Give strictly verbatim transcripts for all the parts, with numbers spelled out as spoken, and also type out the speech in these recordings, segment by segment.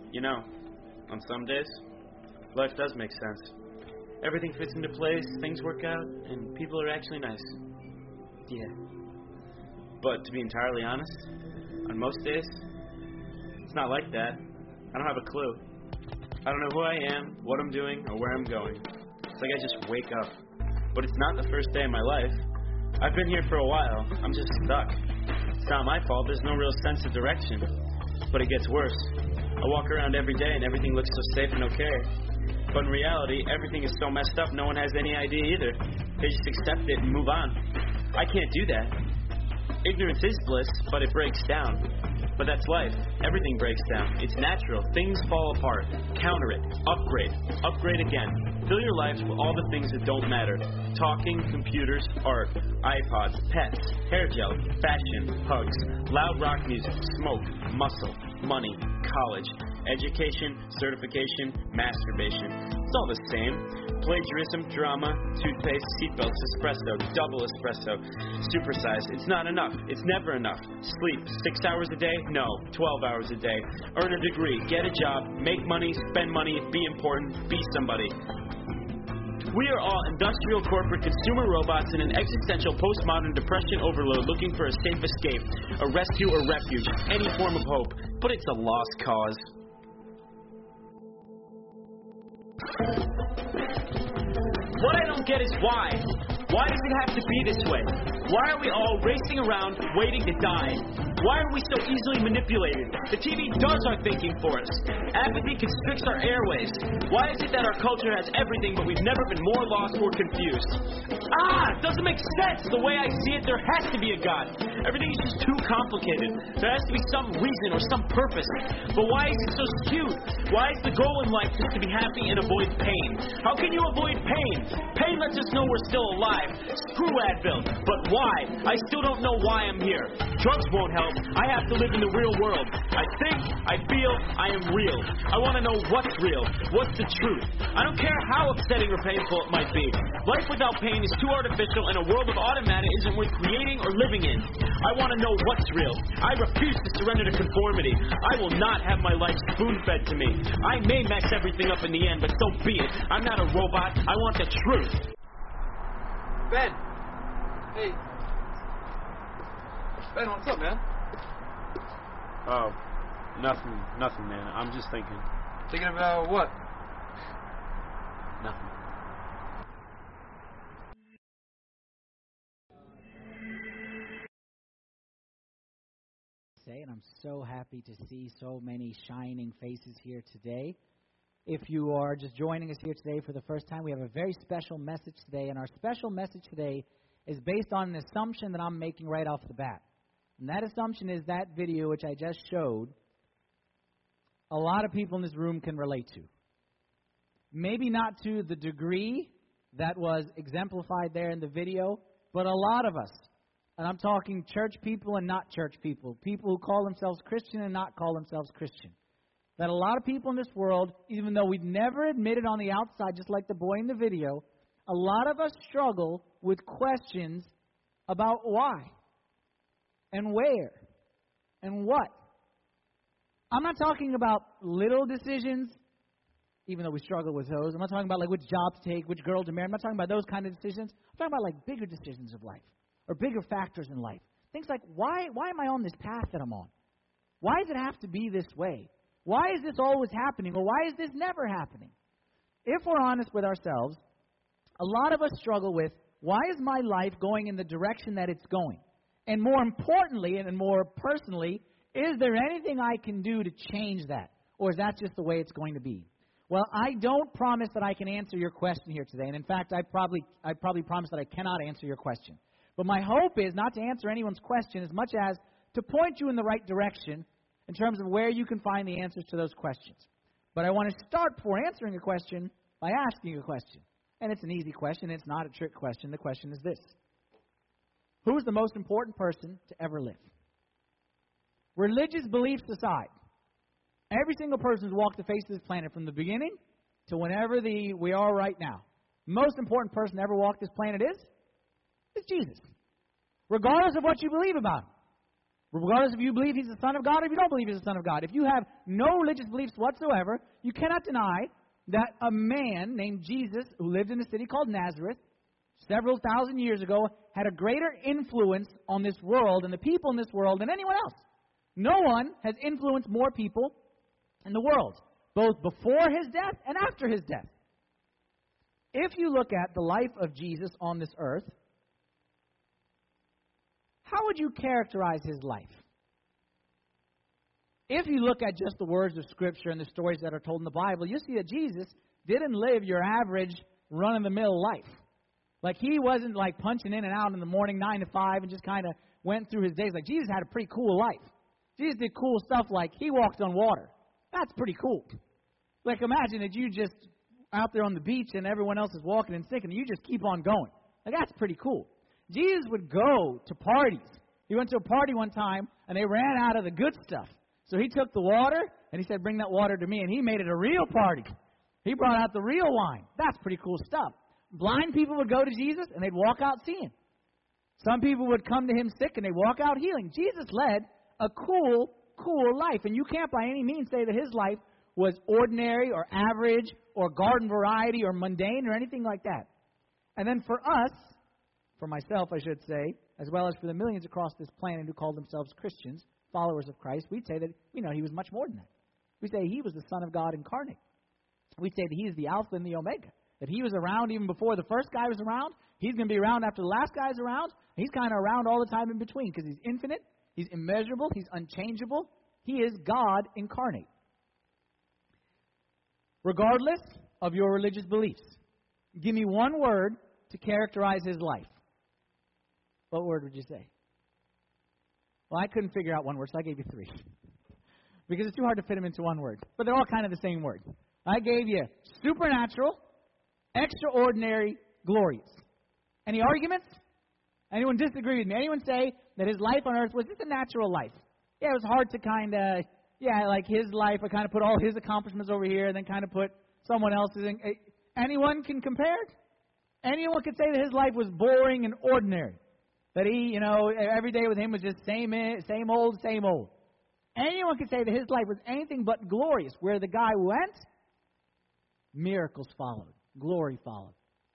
You know, on some days, life does make sense. Everything fits into place, things work out, and people are actually nice. Yeah. But to be entirely honest, on most days, it's not like that. I don't have a clue. I don't know who I am, what I'm doing, or where I'm going. It's like I just wake up. But it's not the first day of my life. I've been here for a while. I'm just stuck. It's not my fault. There's no real sense of direction. But it gets worse. I walk around every day and everything looks so safe and okay. But in reality, everything is so messed up, no one has any idea either. They just accept it and move on. I can't do that. Ignorance is bliss, but it breaks down. But that's life. Everything breaks down. It's natural. Things fall apart. Counter it. Upgrade. Upgrade again. Fill your life with all the things that don't matter. Talking, computers, art, iPods, pets, hair gel, fashion, hugs, loud rock music, smoke, muscle, money, college, education, certification, masturbation. It's all the same. Plagiarism, drama, toothpaste, seatbelts, espresso, double espresso, supersize. It's not enough. It's never enough. Sleep, six hours a day? No, twelve hours a day. Earn a degree, get a job, make money, spend money, be important, be somebody. We are all industrial, corporate, consumer robots in an existential postmodern depression overload looking for a safe escape, a rescue or refuge, any form of hope. But it's a lost cause. What I don't get is why. Why does it have to be this way? Why are we all racing around waiting to die? Why are we so easily manipulated? The T V does our thinking for us. Apathy constricts our airways. Why is it that our culture has everything, but we've never been more lost or confused? Ah, it doesn't make sense. The way I see it, there has to be a God. Everything is just too complicated. There has to be some reason or some purpose. But why is it so skewed? Why is the goal in life just to be happy and avoid pain? How can you avoid pain? Pain lets us know we're still alive. Screw Advil. But why? I still don't know why I'm here. Drugs won't help. I have to live in the real world. I think, I feel, I am real. I want to know what's real. What's the truth? I don't care how upsetting or painful it might be. Life without pain is too artificial, and a world of automata isn't worth creating or living in. I want to know what's real. I refuse to surrender to conformity. I will not have my life spoon-fed to me. I may mess everything up in the end, but so be it. I'm not a robot. I want the truth. Ben! Hey. Ben, what's up, man? Oh, nothing, nothing, man. I'm just thinking. Thinking about what? Nothing. And I'm so happy to see so many shining faces here today. If you are just joining us here today for the first time, we have a very special message today, and our special message today is based on an assumption that I'm making right off the bat. And that assumption is that video which I just showed, a lot of people in this room can relate to. Maybe not to the degree that was exemplified there in the video, but a lot of us. And I'm talking church people and not church people. People who call themselves Christian and not call themselves Christian. That a lot of people in this world, even though we'd never admit it on the outside, just like the boy in the video, a lot of us struggle with questions about why and where and what. I'm not talking about little decisions, even though we struggle with those. I'm not talking about like which job to take, which girl to marry. I'm not talking about those kind of decisions. I'm talking about like bigger decisions of life. Or bigger factors in life. Things like, why why am I on this path that I'm on? Why does it have to be this way? Why is this always happening? Or why is this never happening? If we're honest with ourselves, a lot of us struggle with, why is my life going in the direction that it's going? And more importantly, and more personally, is there anything I can do to change that? Or is that just the way it's going to be? Well, I don't promise that I can answer your question here today. And in fact, I probably I probably promise that I cannot answer your question. But my hope is not to answer anyone's question as much as to point you in the right direction in terms of where you can find the answers to those questions. But I want to start before answering a question by asking a question. And it's an easy question. It's not a trick question. The question is this. Who is the most important person to ever live? Religious beliefs aside, every single person who's walked the face of this planet from the beginning to whenever the we are right now, the most important person to ever walk this planet is? It's Jesus. Regardless of what you believe about him. Regardless if you believe he's the Son of God or if you don't believe he's the Son of God. If you have no religious beliefs whatsoever, you cannot deny that a man named Jesus, who lived in a city called Nazareth several thousand years ago, had a greater influence on this world and the people in this world than anyone else. No one has influenced more people in the world, both before his death and after his death. If you look at the life of Jesus on this earth, how would you characterize his life? If you look at just the words of Scripture and the stories that are told in the Bible, you see that Jesus didn't live your average run-of-the-mill life. Like, he wasn't like punching in and out in the morning, nine to five, and just kind of went through his days. Like, Jesus had a pretty cool life. Jesus did cool stuff like he walked on water. That's pretty cool. Like, imagine that you just out there on the beach and everyone else is walking and sinking, and you just keep on going. Like, that's pretty cool. Jesus would go to parties. He went to a party one time, and they ran out of the good stuff. So he took the water, and he said, bring that water to me, and he made it a real party. He brought out the real wine. That's pretty cool stuff. Blind people would go to Jesus, and they'd walk out seeing. Some people would come to him sick, and they'd walk out healing. Jesus led a cool, cool life, and you can't by any means say that his life was ordinary or average or garden variety or mundane or anything like that. And then for us, for myself, I should say, as well as for the millions across this planet who call themselves Christians, followers of Christ, we'd say that, we know, he was much more than that. We say he was the Son of God incarnate. We'd say that he is the Alpha and the Omega, that he was around even before the first guy was around. He's going to be around after the last guy's around. He's kind of around all the time in between because he's infinite, he's immeasurable, he's unchangeable. He is God incarnate. Regardless of your religious beliefs, give me one word to characterize his life. What word would you say? Well, I couldn't figure out one word, so I gave you three. Because it's too hard to fit them into one word. But they're all kind of the same word. I gave you supernatural, extraordinary, glorious. Any arguments? Anyone disagree with me? Anyone say that his life on earth was just a natural life? Yeah, it was hard to kind of, yeah, like his life, I kind of put all his accomplishments over here and then kind of put someone else's in. Anyone can compare it? Anyone could say that his life was boring and ordinary. That he, you know, every day with him was just same, same old, same old. Anyone could say that his life was anything but glorious. Where the guy went, miracles followed. Glory followed.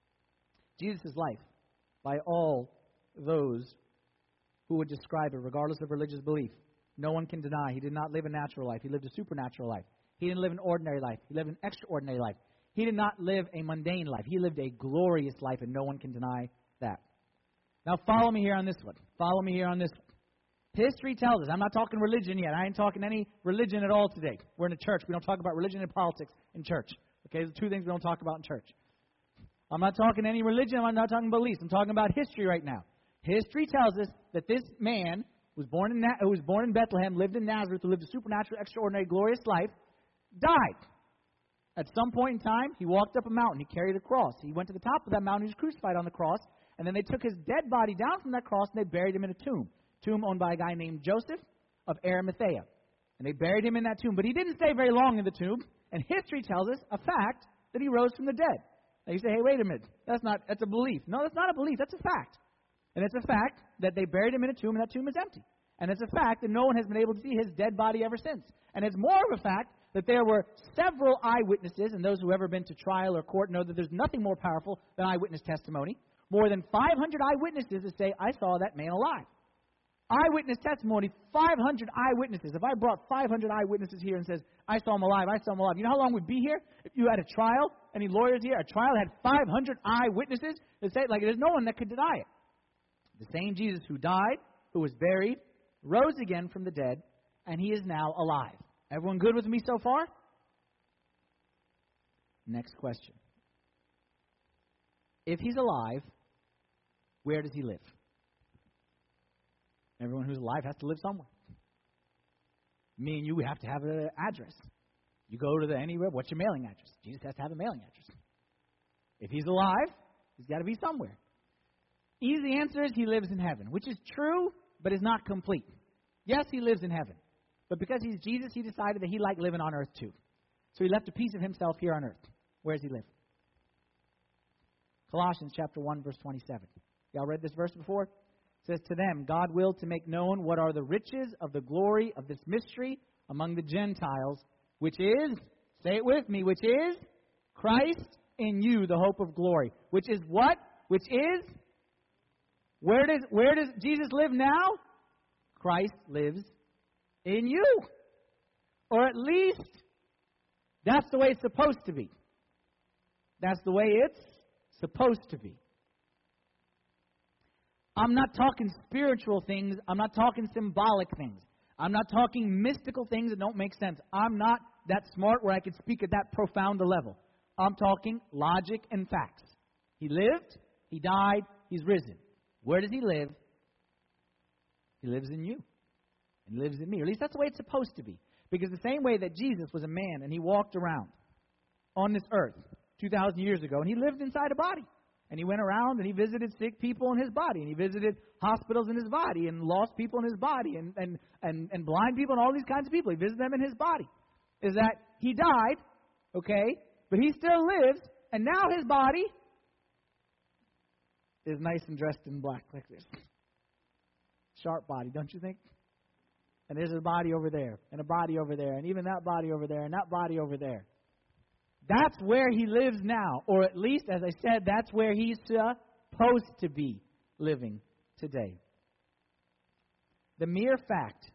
Jesus' life, by all those who would describe it, regardless of religious belief, no one can deny he did not live a natural life. He lived a supernatural life. He didn't live an ordinary life. He lived an extraordinary life. He did not live a mundane life. He lived a glorious life, and no one can deny that. Now follow me here on this one. Follow me here on this one. History tells us, I'm not talking religion yet. I ain't talking any religion at all today. We're in a church. We don't talk about religion and politics in church. Okay, there's two things we don't talk about in church. I'm not talking any religion. I'm not talking beliefs. I'm talking about history right now. History tells us that this man was born in Na- who was born in Bethlehem, lived in Nazareth, who lived a supernatural, extraordinary, glorious life, died. At some point in time, he walked up a mountain. He carried a cross. He went to the top of that mountain. He was crucified on the cross. And then they took his dead body down from that cross and they buried him in a tomb. Tomb owned by a guy named Joseph of Arimathea. And they buried him in that tomb. But he didn't stay very long in the tomb. And history tells us a fact that he rose from the dead. Now you say, hey, wait a minute. That's not, that's a belief. No, that's not a belief. That's a fact. And it's a fact that they buried him in a tomb and that tomb is empty. And it's a fact that no one has been able to see his dead body ever since. And it's more of a fact that there were several eyewitnesses, and those who have ever been to trial or court know that there's nothing more powerful than eyewitness testimony. More than five hundred eyewitnesses that say, I saw that man alive. Eyewitness testimony, five hundred eyewitnesses. If I brought five hundred eyewitnesses here and says, I saw him alive, I saw him alive, you know how long we'd be here? If you had a trial, any lawyers here, a trial had five hundred eyewitnesses that say, like, there's no one that could deny it. The same Jesus who died, who was buried, rose again from the dead, and he is now alive. Everyone good with me so far? Next question. If he's alive, where does he live? Everyone who's alive has to live somewhere. Me and you have to have an address. You go to the anywhere, what's your mailing address? Jesus has to have a mailing address. If he's alive, he's got to be somewhere. Easy answer is he lives in heaven, which is true, but is not complete. Yes, he lives in heaven. But because he's Jesus, he decided that he liked living on earth too. So he left a piece of himself here on earth. Where does he live? Colossians chapter one, verse twenty-seven. Y'all read this verse before? It It says to them, God willed to make known what are the riches of the glory of this mystery among the Gentiles, which is, say it with me, which is Christ in you, the hope of glory. Which is what? Which is, where does, where does Jesus live now? Christ lives in you. Or at least, that's the way it's supposed to be. That's the way it's supposed to be. I'm not talking spiritual things. I'm not talking symbolic things. I'm not talking mystical things that don't make sense. I'm not that smart where I can speak at that profound a level. I'm talking logic and facts. He lived, He died, He's risen. Where does He live? He lives in you. He lives in me. Or at least that's the way it's supposed to be. Because the same way that Jesus was a man and He walked around on this earth two thousand years ago, and He lived inside a body. And He went around and He visited sick people in His body. And He visited hospitals in His body and lost people in His body and, and, and, and blind people and all these kinds of people. He visited them in His body. Is that He died, okay, but He still lives, and now His body is nice and dressed in black like this. Sharp body, don't you think? And there's a body over there, and a body over there, and even that body over there, and that body over there. That's where He lives now. Or at least, as I said, that's where He's supposed to be living today. The mere fact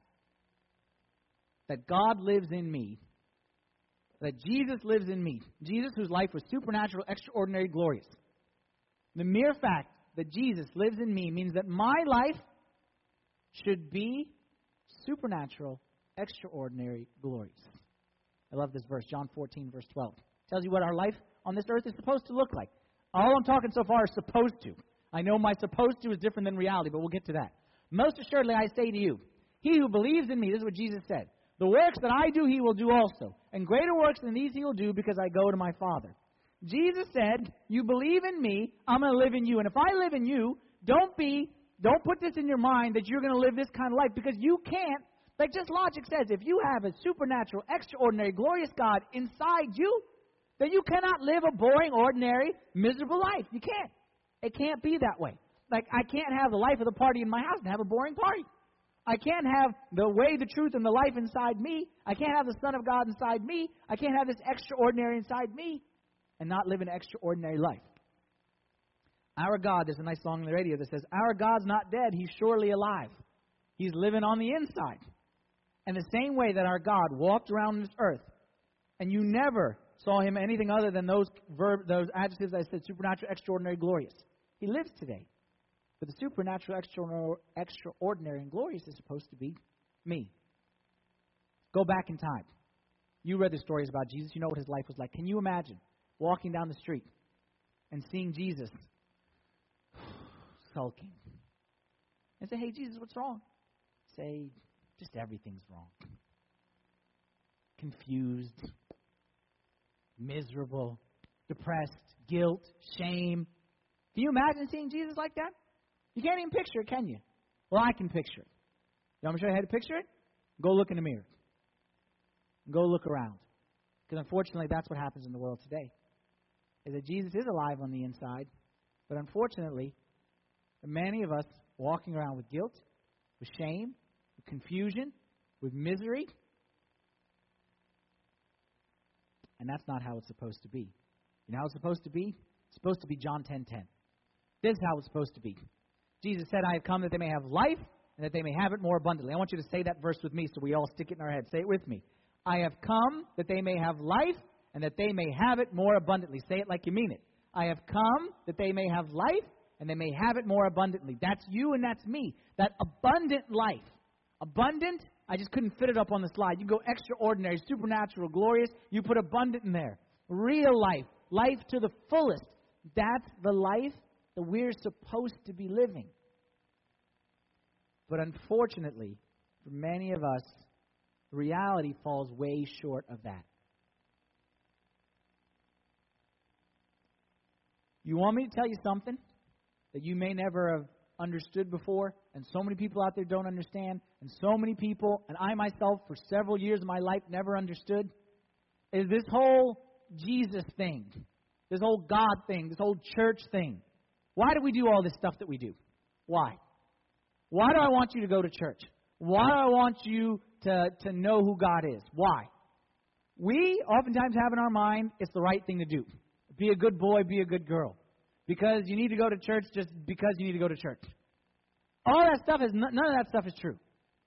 that God lives in me, that Jesus lives in me, Jesus whose life was supernatural, extraordinary, glorious. The mere fact that Jesus lives in me means that my life should be supernatural, extraordinary, glorious. I love this verse, John fourteen, verse twelve. Tells you what our life on this earth is supposed to look like. All I'm talking so far is supposed to. I know my supposed to is different than reality, but we'll get to that. Most assuredly, I say to you, he who believes in me, this is what Jesus said, the works that I do, he will do also. And greater works than these he will do because I go to my Father. Jesus said, you believe in me, I'm going to live in you. And if I live in you, don't be, don't put this in your mind that you're going to live this kind of life because you can't. Like just logic says, if you have a supernatural, extraordinary, glorious God inside you, then you cannot live a boring, ordinary, miserable life. You can't. It can't be that way. Like, I can't have the life of the party in my house and have a boring party. I can't have the way, the truth, and the life inside me. I can't have the Son of God inside me. I can't have this extraordinary inside me and not live an extraordinary life. Our God, there's a nice song on the radio that says, our God's not dead, He's surely alive. He's living on the inside. And the same way that our God walked around this earth, and you never saw Him anything other than those verb, those adjectives I said, supernatural, extraordinary, glorious. He lives today. But the supernatural, extraordinary, extraordinary, and glorious is supposed to be me. Go back in time. You read the stories about Jesus. You know what His life was like. Can you imagine walking down the street and seeing Jesus sulking? And say, hey, Jesus, what's wrong? Say, just everything's wrong. Confused, miserable, depressed, guilt, shame. Can you imagine seeing Jesus like that? You can't even picture it, can you? Well, I can picture it. You want me to show you how to picture it? Go look in the mirror. Go look around. Because unfortunately, that's what happens in the world today. Is that Jesus is alive on the inside, but unfortunately, many of us walking around with guilt, with shame, with confusion, with misery. And that's not how it's supposed to be. You know how it's supposed to be? It's supposed to be John ten ten. This is how it's supposed to be. Jesus said, I have come that they may have life and that they may have it more abundantly. I want you to say that verse with me so we all stick it in our head. Say it with me. I have come that they may have life and that they may have it more abundantly. Say it like you mean it. I have come that they may have life and they may have it more abundantly. That's you and that's me. That abundant life. Abundant, I just couldn't fit it up on the slide. You go extraordinary, supernatural, glorious. You put abundant in there. Real life. Life to the fullest. That's the life that we're supposed to be living. But unfortunately, for many of us, reality falls way short of that. You want me to tell you something that you may never have understood before, and so many people out there don't understand, and so many people, and I myself for several years of my life never understood, is this whole Jesus thing, this whole God thing, this whole church thing. Why do we do all this stuff that we do? Why? Why do I want you to go to church? Why do I want you to, to know who God is? Why? We oftentimes have in our mind it's the right thing to do. Be a good boy, be a good girl. Because you need to go to church just because you need to go to church. All that stuff is, none of that stuff is true.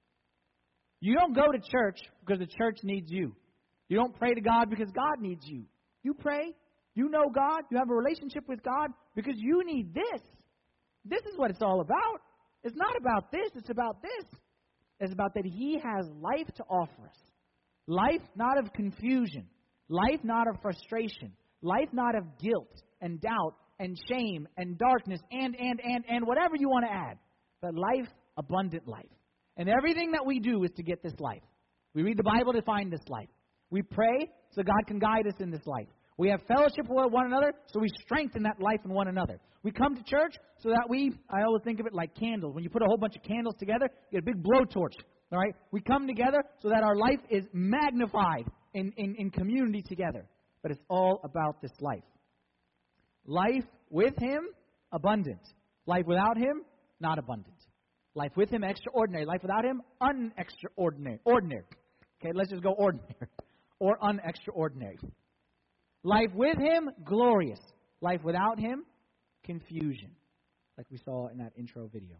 You don't go to church because the church needs you. You don't pray to God because God needs you. You pray, you know God, you have a relationship with God because you need this. This is what it's all about. It's not about this, it's about this. It's about that He has life to offer us. Life not of confusion. Life not of frustration. Life not of guilt and doubt and shame and darkness and, and, and, and whatever you want to add. But life, abundant life. And everything that we do is to get this life. We read the Bible to find this life. We pray so God can guide us in this life. We have fellowship with one another, so we strengthen that life in one another. We come to church so that we, I always think of it like candles. When you put a whole bunch of candles together, you get a big blowtorch. All right? We come together so that our life is magnified in, in, in community together. But it's all about this life. Life with Him, abundant. Life without Him, not abundant. Life with Him, extraordinary. Life without Him, unextraordinary. Ordinary. Okay, let's just go ordinary. Or unextraordinary. Life with Him, glorious. Life without Him, confusion. Like we saw in that intro video.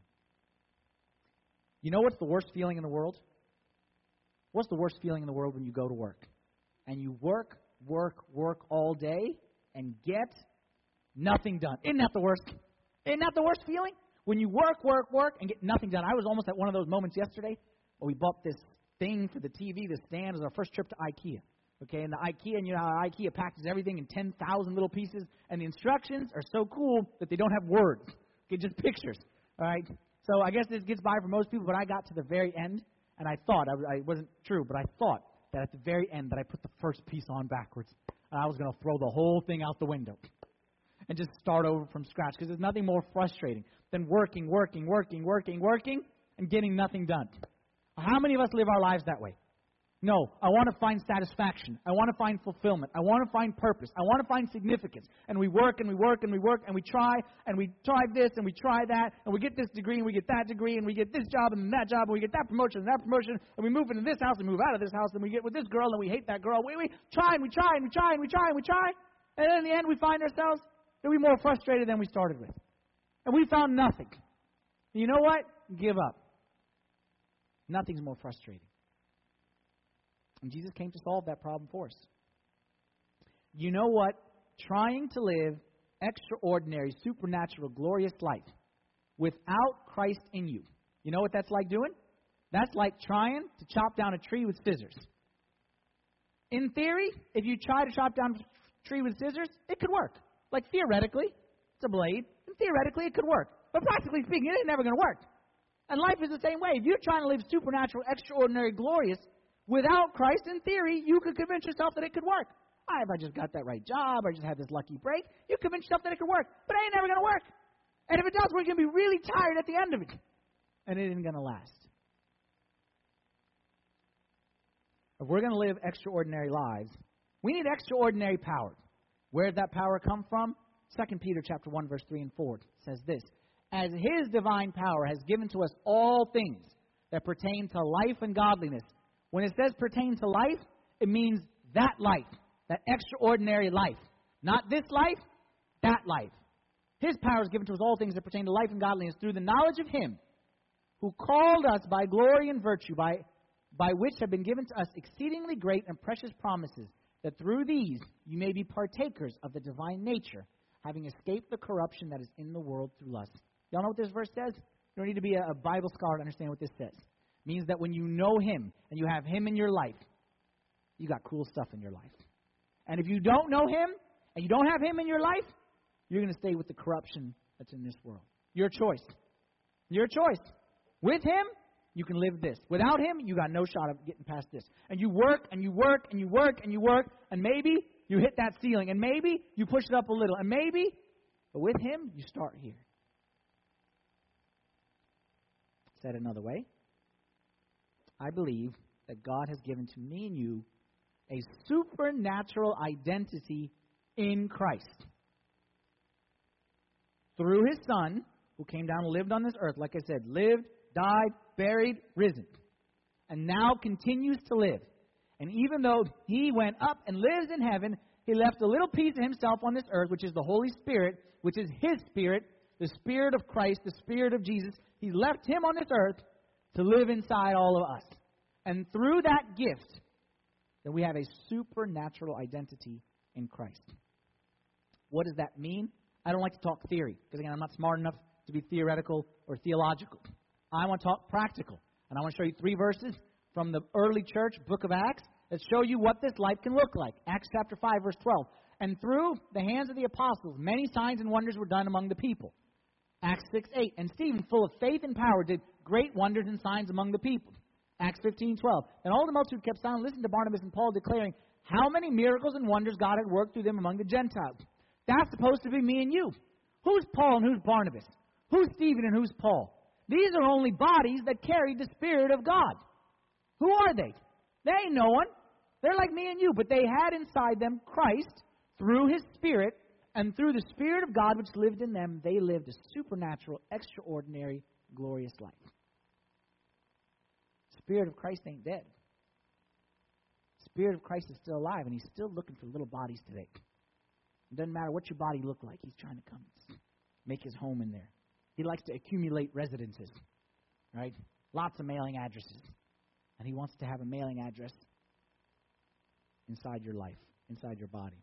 You know what's the worst feeling in the world? What's the worst feeling in the world when you go to work? And you work, work, work all day and get nothing done. Isn't that the worst? Isn't that the worst feeling? When you work, work, work and get nothing done. I was almost at one of those moments yesterday where we bought this thing for the T V, the stand. It was our first trip to IKEA. Okay, and the IKEA, and you know how IKEA packages everything in ten thousand little pieces, and the instructions are so cool that they don't have words. Okay, just pictures. All right? So I guess this gets by for most people, but I got to the very end, and I thought, I, I wasn't true, but I thought that at the very end that I put the first piece on backwards, and I was going to throw the whole thing out the window and just start over from scratch, because there's nothing more frustrating than working, working, working, working, working, and getting nothing done. How many of us live our lives that way? No, I want to find satisfaction. I want to find fulfillment. I want to find purpose. I want to find significance. And we work and we work and we work and we try and we try this and we try that and we get this degree and we get that degree and we get this job and that job and we get that promotion and that promotion and we move into this house and move out of this house and we get with this girl and we hate that girl. We, we try and we try and we try and we try and we try. And then in the end we find ourselves that we're more frustrated than we started with. And we found nothing. And you know what? Give up. Nothing's more frustrating. And Jesus came to solve that problem for us. You know what? Trying to live extraordinary, supernatural, glorious life without Christ in you. You know what that's like doing? That's like trying to chop down a tree with scissors. In theory, if you try to chop down a tree with scissors, it could work. Like theoretically, it's a blade, and theoretically it could work. But practically speaking, it ain't never going to work. And life is the same way. If you're trying to live supernatural, extraordinary, glorious, without Christ, in theory, you could convince yourself that it could work. Ah, if I just got that right job, or I just had this lucky break, you convince yourself that it could work. But it ain't never going to work. And if it does work, you're going to be really tired at the end of it. And it isn't going to last. If we're going to live extraordinary lives, we need extraordinary power. Where did that power come from? Second Peter chapter one, verse three and four says this. As His divine power has given to us all things that pertain to life and godliness. When it says pertain to life, it means that life, that extraordinary life. Not this life, that life. His power is given to us all things that pertain to life and godliness through the knowledge of Him who called us by glory and virtue, by, by which have been given to us exceedingly great and precious promises, that through these you may be partakers of the divine nature, having escaped the corruption that is in the world through lust. Y'all know what this verse says? You don't need to be a, a Bible scholar to understand what this says. It means that when you know Him and you have Him in your life, you got cool stuff in your life. And if you don't know Him and you don't have Him in your life, you're going to stay with the corruption that's in this world. Your choice. Your choice. With Him, you can live this. Without Him, you got no shot of getting past this. And you work and you work and you work and you work, and maybe you hit that ceiling, and maybe you push it up a little, and maybe, but with Him, you start here. Said another way, I believe that God has given to me and you a supernatural identity in Christ. Through His Son, who came down and lived on this earth, like I said, lived, died, buried, risen, and now continues to live. And even though he went up and lives in heaven, he left a little piece of himself on this earth, which is the Holy Spirit, which is his Spirit, the Spirit of Christ, the Spirit of Jesus. He left him on this earth to live inside all of us. And through that gift, then we have a supernatural identity in Christ. What does that mean? I don't like to talk theory, because again, I'm not smart enough to be theoretical or theological. I want to talk practical. And I want to show you three verses from the early church, book of Acts, that show you what this life can look like. Acts chapter five, verse twelve. And through the hands of the apostles, many signs and wonders were done among the people. Acts six, eight. And Stephen, full of faith and power, did great wonders and signs among the people. Acts fifteen, twelve. And all the multitude kept silent, listening to Barnabas and Paul, declaring how many miracles and wonders God had worked through them among the Gentiles. That's supposed to be me and you. Who's Paul and who's Barnabas? Who's Stephen and who's Paul? These are only bodies that carry the Spirit of God. Who are they? They ain't no one. They're like me and you, but they had inside them Christ through His Spirit, and through the Spirit of God which lived in them, they lived a supernatural, extraordinary, glorious life. The Spirit of Christ ain't dead. The Spirit of Christ is still alive, and He's still looking for little bodies today. It doesn't matter what your body look like. He's trying to come make His home in there. He likes to accumulate residences, right? Lots of mailing addresses. And He wants to have a mailing address inside your life, inside your body.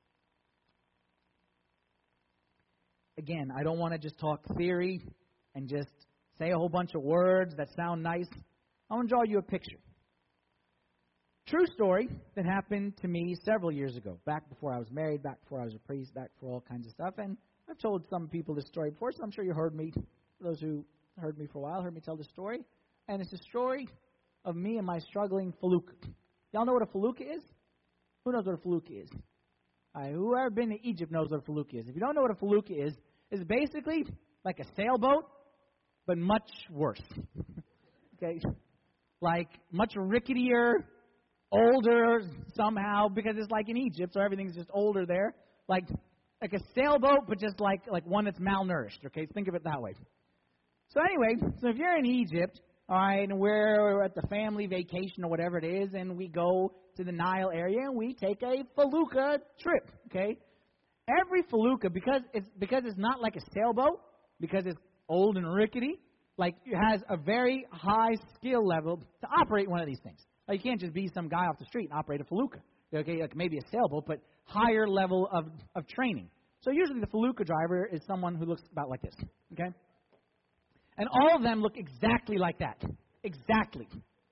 Again, I don't want to just talk theory and just say a whole bunch of words that sound nice. I want to draw you a picture. True story that happened to me several years ago, back before I was married, back before I was a priest, back before all kinds of stuff. And I've told some people this story before, so I'm sure you heard me. Those who heard me for a while heard me tell this story. And it's a story of me and my struggling felucca. Y'all know what a felucca is? Who knows what a felucca is? All right, whoever been to Egypt knows what a felucca is. If you don't know what a felucca is, it's basically like a sailboat, but much worse. Okay? Like much ricketier, older somehow, because it's like in Egypt, so everything's just older there. Like like a sailboat, but just like, like one that's malnourished. Okay, so think of it that way. So anyway, so if you're in Egypt, all right, and we're at the family vacation or whatever it is, and we go to the Nile area and we take a felucca trip. Okay, every felucca, because it's because it's not like a sailboat, because it's old and rickety, like it has a very high skill level to operate one of these things. Like you can't just be some guy off the street and operate a felucca. Okay, like maybe a sailboat, but higher level of, of training. So usually the felucca driver is someone who looks about like this. Okay, and all of them look exactly like that. Exactly.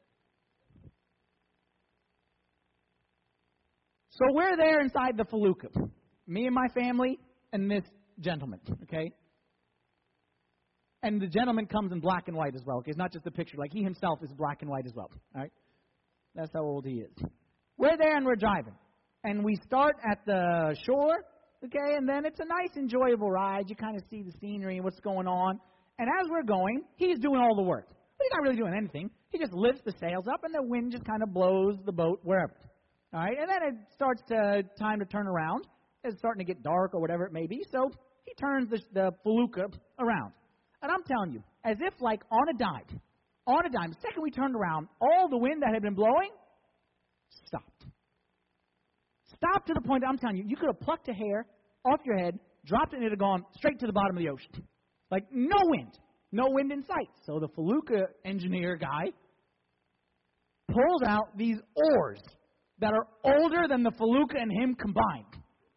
So we're there inside the felucca, me and my family and this gentleman. Okay. And the gentleman comes in black and white as well. Okay, it's not just a picture. Like he himself is black and white as well. All right, that's how old he is. We're there and we're driving, and we start at the shore. Okay, and then it's a nice, enjoyable ride. You kind of see the scenery and what's going on. And as we're going, he's doing all the work. But he's not really doing anything. He just lifts the sails up, and the wind just kind of blows the boat wherever. All right, and then it starts to time to turn around. It's starting to get dark or whatever it may be. So he turns the, the felucca around. And I'm telling you, as if like on a dime, on a dime, the second we turned around, all the wind that had been blowing stopped. Stopped to the point that I'm telling you, you could have plucked a hair off your head, dropped it, and it had gone straight to the bottom of the ocean. Like no wind. No wind in sight. So the felucca engineer guy pulls out these oars that are older than the felucca and him combined.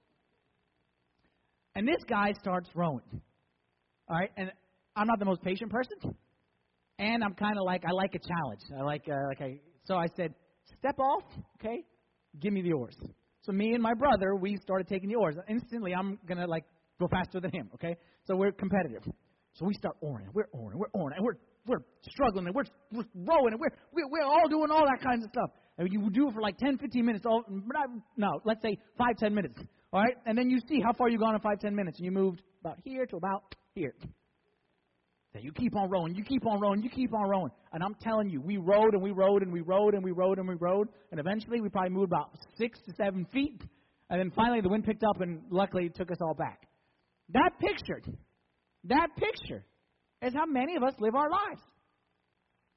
And this guy starts rowing. All right, and I'm not the most patient person, and I'm kind of like, I like a challenge. I like, uh, like I, so I said, step off, okay, give me the oars. So me and my brother, we started taking the oars. Instantly, I'm going to, like, go faster than him, okay? So we're competitive. So we start oaring, we're oaring, we're oaring, and we're we're struggling, and we're, we're rowing, and we're, we're we're all doing all that kind of stuff. And you do it for like ten, fifteen minutes, all, no, let's say five, ten minutes, all right? And then you see how far you've gone in five, ten minutes, and you moved about here to about here. So you keep on rowing, you keep on rowing, you keep on rowing. And I'm telling you, we rowed and we rowed and we rowed and we rowed and we rowed. And eventually we probably moved about six to seven feet. And then finally the wind picked up and luckily it took us all back. That picture, that picture is how many of us live our lives.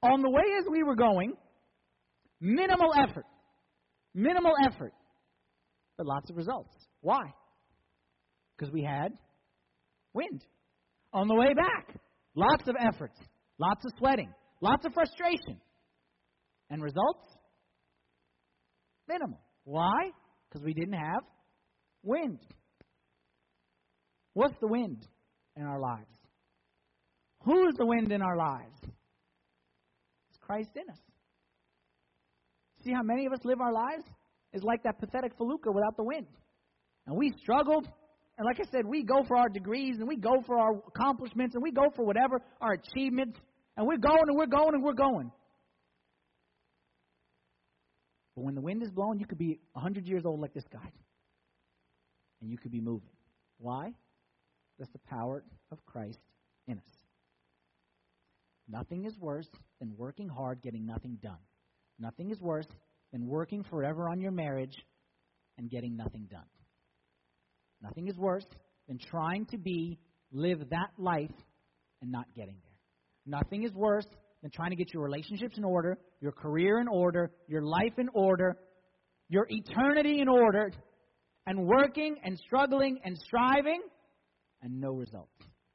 On the way as we were going, minimal effort. Minimal effort. But lots of results. Why? Because we had wind. On the way back, lots of efforts. Lots of sweating. Lots of frustration. And results? Minimal. Why? Because we didn't have wind. What's the wind in our lives? Who is the wind in our lives? It's Christ in us. See how many of us live our lives? It's like that pathetic felucca without the wind. And we struggled. And like I said, we go for our degrees and we go for our accomplishments and we go for whatever, our achievements. And we're going and we're going and we're going. But when the wind is blowing, you could be one hundred years old like this guy. And you could be moving. Why? That's the power of Christ in us. Nothing is worse than working hard, getting nothing done. Nothing is worse than working forever on your marriage and getting nothing done. Nothing is worse than trying to be, live that life and not getting there. Nothing is worse than trying to get your relationships in order, your career in order, your life in order, your eternity in order, and working and struggling and striving and no results.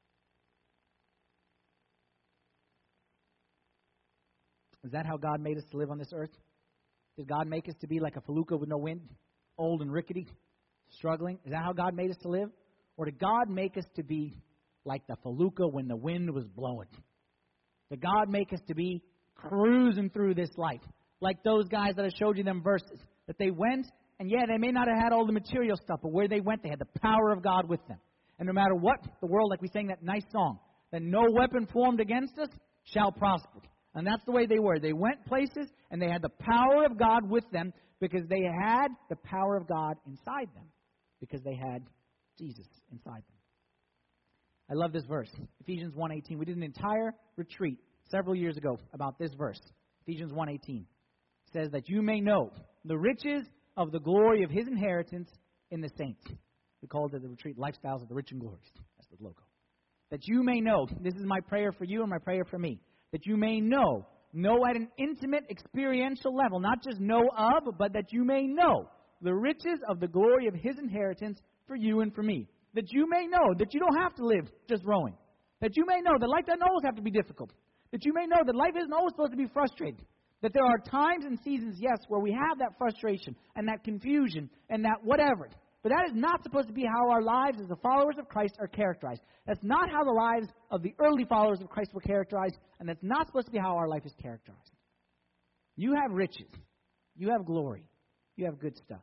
Is that how God made us to live on this earth? Did God make us to be like a felucca with no wind, old and rickety, struggling? Is that how God made us to live? Or did God make us to be like the felucca when the wind was blowing? Did God make us to be cruising through this life? Like those guys that I showed you them verses. That they went, and yeah, they may not have had all the material stuff, but where they went, they had the power of God with them. And no matter what, the world, like we sang that nice song, that no weapon formed against us shall prosper. And that's the way they were. They went places, and they had the power of God with them because they had the power of God inside them. Because they had Jesus inside them. I love this verse, Ephesians one eighteen. We did an entire retreat several years ago about this verse. Ephesians one eighteen says that you may know the riches of the glory of His inheritance in the saints. We called it the retreat, Lifestyles of the Rich and Glorious. That's the logo. That you may know, this is my prayer for you and my prayer for me, that you may know, know at an intimate, experiential level, not just know of, but that you may know the riches of the glory of His inheritance for you and for me. That you may know that you don't have to live just rowing. That you may know that life doesn't always have to be difficult. That you may know that life isn't always supposed to be frustrating. That there are times and seasons, yes, where we have that frustration and that confusion and that whatever. But that is not supposed to be how our lives as the followers of Christ are characterized. That's not how the lives of the early followers of Christ were characterized, and that's not supposed to be how our life is characterized. You have riches. You have glory. You have good stuff.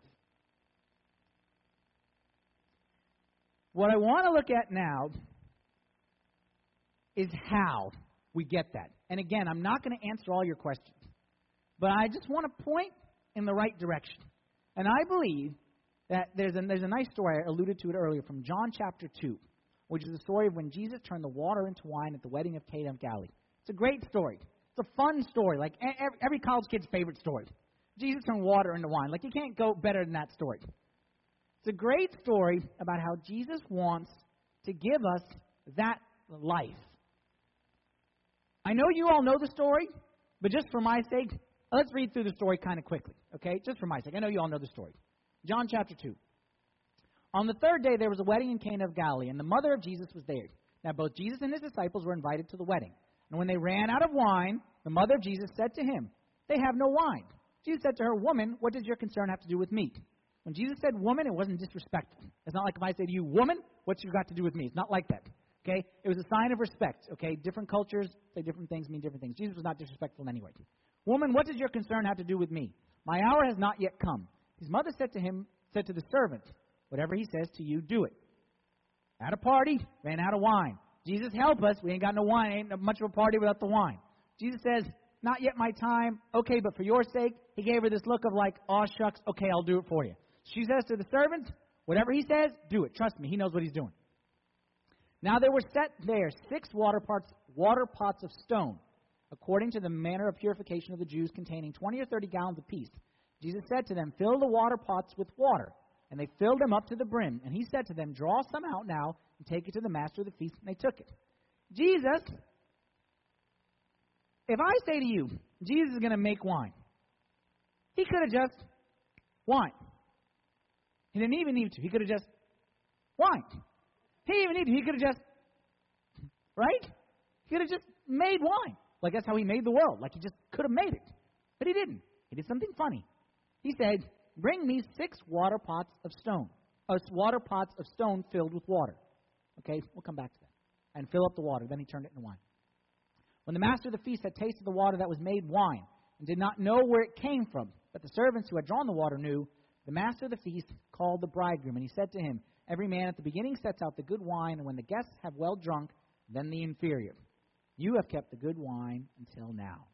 What I want to look at now is how we get that. And again, I'm not going to answer all your questions, but I just want to point in the right direction. And I believe that there's a, there's a nice story, I alluded to it earlier, from John chapter two, which is the story of when Jesus turned the water into wine at the wedding of Cana of Galilee. It's a great story. It's a fun story, like every, every college kid's favorite story. Jesus turned water into wine. Like, you can't go better than that story. It's a great story about how Jesus wants to give us that life. I know you all know the story, but just for my sake, let's read through the story kind of quickly, okay? Just for my sake. I know you all know the story. John chapter two. On the third day, there was a wedding in Cana of Galilee, and the mother of Jesus was there. Now, both Jesus and his disciples were invited to the wedding. And when they ran out of wine, the mother of Jesus said to him, "They have no wine." Jesus said to her, "Woman, what does your concern have to do with me?" When Jesus said woman, it wasn't disrespectful. It's not like if I say to you, woman, what's you got to do with me? It's not like that. Okay? It was a sign of respect. Okay? Different cultures say different things, mean different things. Jesus was not disrespectful in any way. Woman, what does your concern have to do with me? My hour has not yet come. His mother said to him, said to the servant, whatever he says to you, do it. At a party, ran out of wine. Jesus, help us. We ain't got no wine. Ain't much of a party without the wine. Jesus says, not yet my time. Okay, but for your sake, he gave her this look of like, aw, shucks, okay, I'll do it for you. She says to the servants, whatever he says, do it. Trust me, he knows what he's doing. Now there were set there six water pots, water pots of stone, according to the manner of purification of the Jews, containing twenty or thirty gallons apiece. Jesus said to them, fill the water pots with water. And they filled them up to the brim. And he said to them, draw some out now and take it to the master of the feast. And they took it. Jesus if I say to you, Jesus is going to make wine, he could have just wine. He didn't even need to. He could have just wine. He didn't even need to. He could have just, right? He could have just made wine. Like that's how he made the world. Like he just could have made it. But he didn't. He did something funny. He said, bring me six water pots of stone. Uh, water pots of stone filled with water. Okay, we'll come back to that. And fill up the water. Then he turned it into wine. When the master of the feast had tasted the water that was made wine and did not know where it came from, but the servants who had drawn the water knew, the master of the feast called the bridegroom, and he said to him, every man at the beginning sets out the good wine, and when the guests have well drunk, then the inferior. You have kept the good wine until now.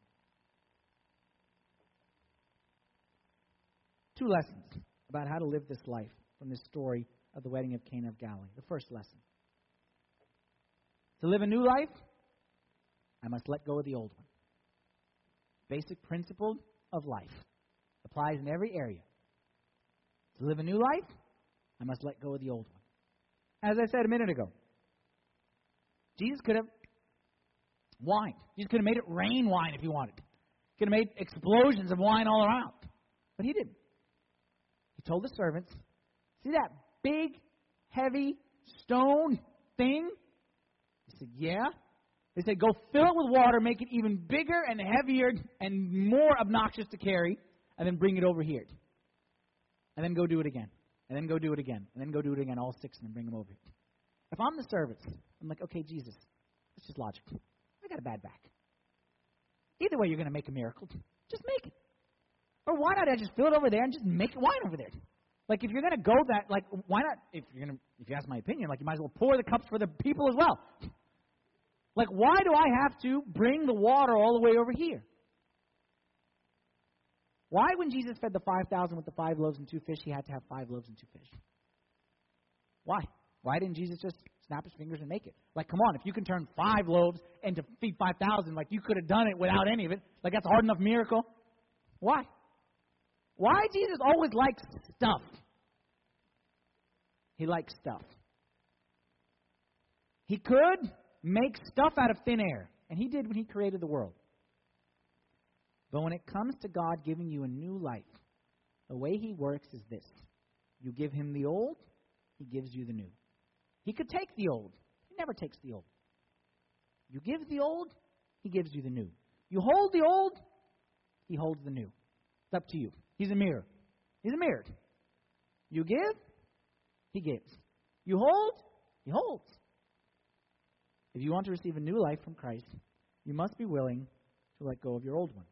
Two lessons about how to live this life from this story of the wedding of Cana of Galilee. The first lesson. To live a new life, I must let go of the old one. Basic principle of life. Applies in every area. To live a new life, I must let go of the old one. As I said a minute ago, Jesus could have wine. Jesus could have made it rain wine if he wanted. He could have made explosions of wine all around. But he didn't. He told the servants, see that big, heavy stone thing? He said, yeah. They said, go fill it with water, make it even bigger and heavier and more obnoxious to carry, and then bring it over here. And then go do it again. And then go do it again. And then go do it again, all six, and then bring them over here. If I'm the servants, I'm like, okay, Jesus, it's just logic. I got a bad back. Either way, you're going to make a miracle. Just make it. Or why not I just fill it over there and just make wine over there? Like, if you're going to go that, like, why not, if you're going to, if you ask my opinion, like, you might as well pour the cups for the people as well. Like, why do I have to bring the water all the way over here? Why, when Jesus fed the five thousand with the five loaves and two fish, he had to have five loaves and two fish? Why? Why didn't Jesus just snap his fingers and make it? Like, come on, if you can turn five loaves into feed five thousand, like, you could have done it without any of it. Like, that's a hard enough miracle. Why? Why Jesus always likes stuff? He likes stuff. He could make stuff out of thin air, and he did when he created the world. But when it comes to God giving you a new life, the way he works is this. You give him the old, he gives you the new. He could take the old. He never takes the old. You give the old, he gives you the new. You hold the old, he holds the new. It's up to you. He's a mirror. He's a mirror. You give, he gives. You hold, he holds. If you want to receive a new life from Christ, you must be willing to let go of your old one.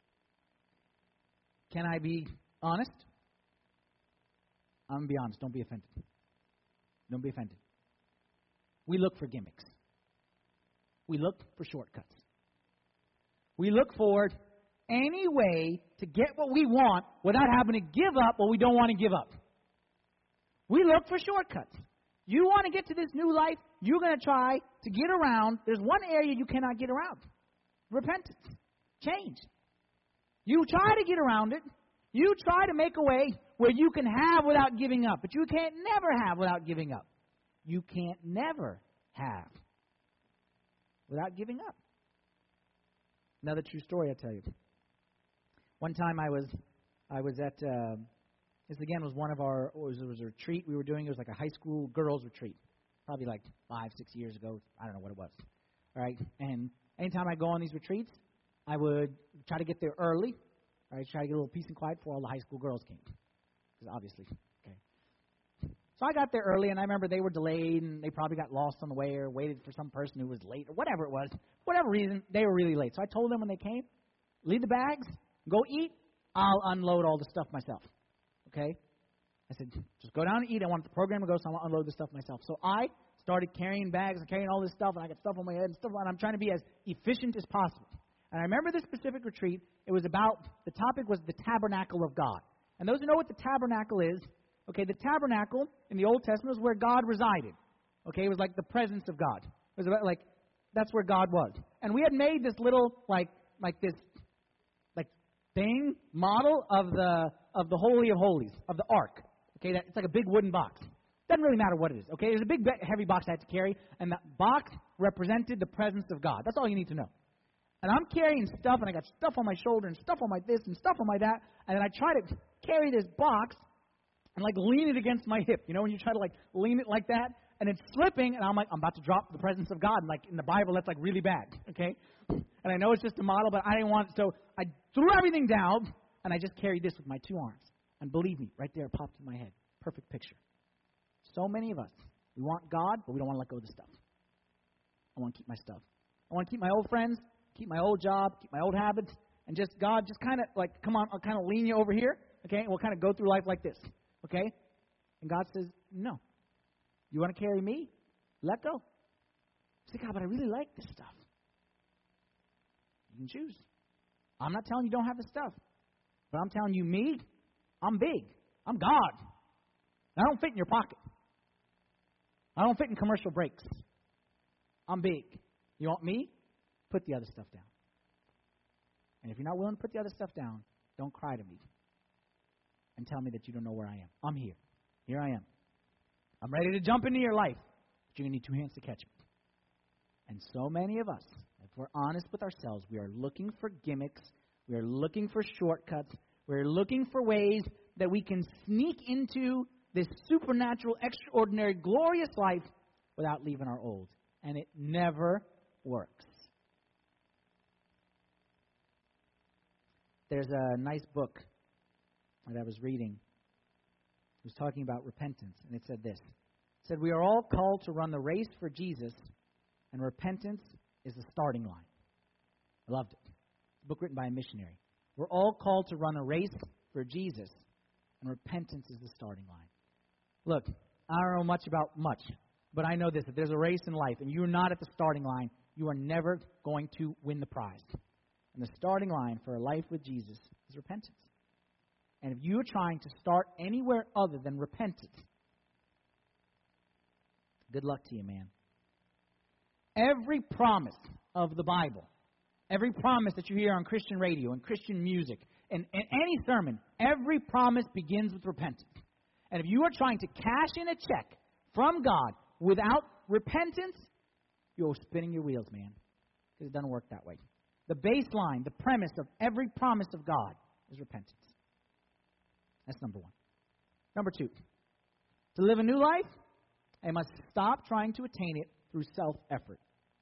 Can I be honest? I'm going to be honest. Don't be offended. Don't be offended. We look for gimmicks. We look for shortcuts. We look for any way to get what we want without having to give up what we don't want to give up. We look for shortcuts. You want to get to this new life, you're going to try to get around. There's one area you cannot get around. Repentance. Change. You try to get around it. You try to make a way where you can have without giving up. But you can't never have without giving up. You can't never have without giving up. Another true story, I tell you. One time I was I was at, uh, this again was one of our, it was, it was a retreat we were doing. It was like a high school girls retreat. Probably like five, six years ago. I don't know what it was. All right. And anytime I go on these retreats, I would try to get there early. All right, try to get a little peace and quiet before all the high school girls came. Because obviously, okay. So I got there early, and I remember they were delayed, and they probably got lost on the way or waited for some person who was late or whatever it was. Whatever reason, they were really late. So I told them when they came, leave the bags, go eat. I'll unload all the stuff myself. Okay? I said, just go down and eat. I want the program to go, so I'll unload the stuff myself. So I started carrying bags and carrying all this stuff, and I got stuff on my head and stuff, and I'm trying to be as efficient as possible. And I remember this specific retreat, it was about, the topic was the tabernacle of God. And those who know what the tabernacle is, okay, the tabernacle in the Old Testament was where God resided. Okay, it was like the presence of God. It was about like, that's where God was. And we had made this little, like, like this, like, thing, model of the, of the Holy of Holies, of the Ark. Okay, that, it's like a big wooden box. Doesn't really matter what it is, okay? There's a big, heavy box I had to carry, and that box represented the presence of God. That's all you need to know. And I'm carrying stuff, and I got stuff on my shoulder and stuff on my this and stuff on my that. And then I try to carry this box and, like, lean it against my hip. You know, when you try to, like, lean it like that, and it's slipping, and I'm like, I'm about to drop the presence of God. And, like, in the Bible, that's, like, really bad, okay? And I know it's just a model, but I didn't want it. So I threw everything down, and I just carried this with my two arms. And believe me, right there, it popped in my head. Perfect picture. So many of us, we want God, but we don't want to let go of the stuff. I want to keep my stuff. I want to keep my old friends, keep my old job, keep my old habits, and just, God, just kind of, like, come on, I'll kind of lean you over here, okay? And we'll kind of go through life like this, okay? And God says, no. You want to carry me? Let go. You say, God, but I really like this stuff. You can choose. I'm not telling you don't have the stuff, but I'm telling you, me, I'm big. I'm God. I don't fit in your pocket. I don't fit in commercial breaks. I'm big. You want me? Put the other stuff down. And if you're not willing to put the other stuff down, don't cry to me and tell me that you don't know where I am. I'm here. Here I am. I'm ready to jump into your life, but you're going to need two hands to catch me. And so many of us, if we're honest with ourselves, we are looking for gimmicks. We are looking for shortcuts. We're looking for ways that we can sneak into this supernatural, extraordinary, glorious life without leaving our old. And it never works. There's a nice book that I was reading. It was talking about repentance, and it said this. It said, we are all called to run the race for Jesus, and repentance is the starting line. I loved it. It's a book written by a missionary. We're all called to run a race for Jesus, and repentance is the starting line. Look, I don't know much about much, but I know this. If there's a race in life and you're not at the starting line, you are never going to win the prize. And the starting line for a life with Jesus is repentance. And if you're trying to start anywhere other than repentance, good luck to you, man. Every promise of the Bible, every promise that you hear on Christian radio and Christian music, and, and any sermon, every promise begins with repentance. And if you are trying to cash in a check from God without repentance, you're spinning your wheels, man, because it doesn't work that way. The baseline, the premise of every promise of God is repentance. That's number one. Number two, to live a new life, I must stop trying to attain it through self-effort.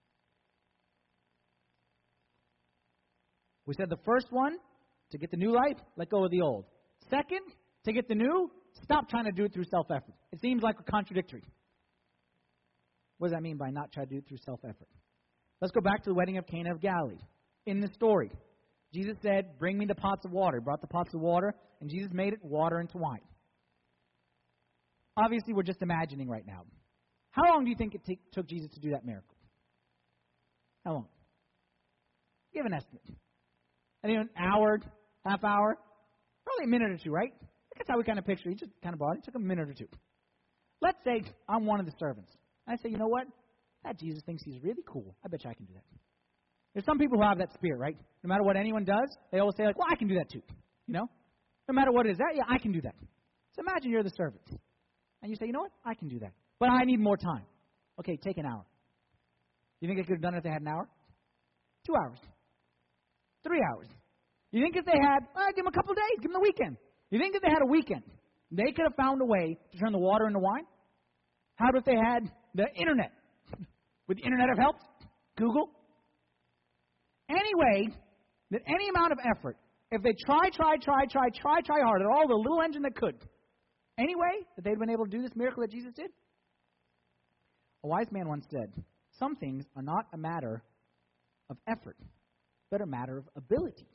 We said the first one, to get the new life, let go of the old. Second, to get the new, stop trying to do it through self-effort. It seems like a contradictory. What does that mean by not try to do it through self-effort? Let's go back to the wedding of Cana of Galilee. In the story, Jesus said, bring me the pots of water. He brought the pots of water, and Jesus made it water into wine. Obviously, we're just imagining right now. How long do you think it t- took Jesus to do that miracle? How long? Give an estimate. Anyone? An hour, half hour? Probably a minute or two, right? That's how we kind of picture it. He just kind of brought it. It took a minute or two. Let's say I'm one of the servants. I say, you know what? That Jesus thinks he's really cool. I bet you I can do that. There's some people who have that spirit, right? No matter what anyone does, they always say, like, well, I can do that too. You know? No matter what it is, that, yeah, I can do that. So imagine you're the servant. And you say, you know what? I can do that. But I need more time. Okay, take an hour. You think they could have done it if they had an hour? Two hours. Three hours. You think if they had, well, give them a couple of days, give them the weekend. You think if they had a weekend, they could have found a way to turn the water into wine? How about if they had the internet? Would the internet have helped? Google? Any way that any amount of effort, if they try, try, try, try, try, try hard at all the little engine that could, any way that they'd been able to do this miracle that Jesus did? A wise man once said, some things are not a matter of effort, but a matter of ability.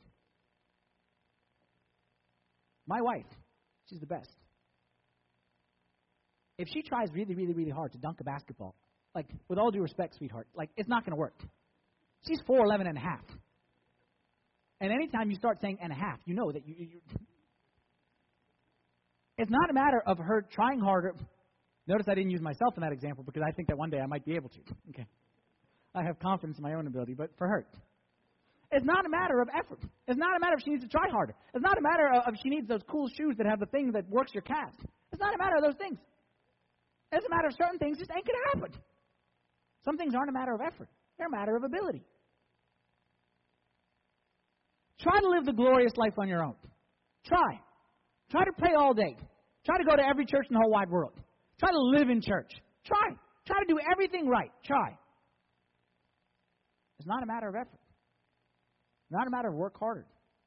My wife, she's the best. If she tries really, really, really hard to dunk a basketball, like, with all due respect, sweetheart, like, it's not going to work. She's four eleven and a half. And anytime you start saying and a half, you know that you, you it's not a matter of her trying harder. Notice I didn't use myself in that example because I think that one day I might be able to. Okay. I have confidence in my own ability, but for her. It's not a matter of effort. It's not a matter if she needs to try harder. It's not a matter of if she needs those cool shoes that have the thing that works your calves. It's not a matter of those things. It's a matter of certain things just ain't going to happen. Some things aren't a matter of effort. They're a matter of ability. Try to live the glorious life on your own. Try. Try to pray all day. Try to go to every church in the whole wide world. Try to live in church. Try. Try to do everything right. Try. It's not a matter of effort. It's not a matter of work harder.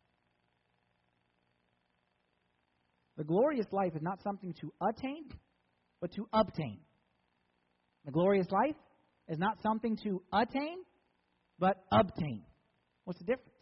The glorious life is not something to attain, but to obtain. The glorious life is not something to attain, but obtain. What's the difference?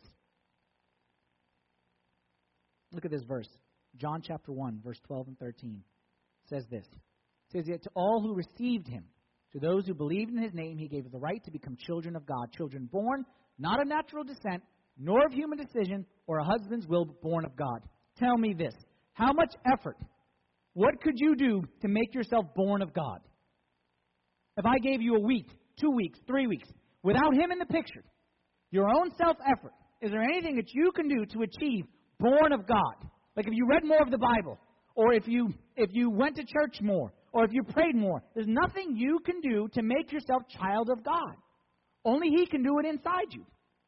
Look at this verse. John chapter one, verse twelve and thirteen says this. It says, "Yet to all who received him, to those who believed in his name, he gave the right to become children of God. Children born, not of natural descent, nor of human decision, or a husband's will, but born of God." Tell me this. How much effort, what could you do to make yourself born of God? If I gave you a week, two weeks, three weeks, without him in the picture, your own self-effort, is there anything that you can do to achieve born of God? Like if you read more of the Bible, or if you if you went to church more, or if you prayed more, there's nothing you can do to make yourself child of God. Only he can do it inside you.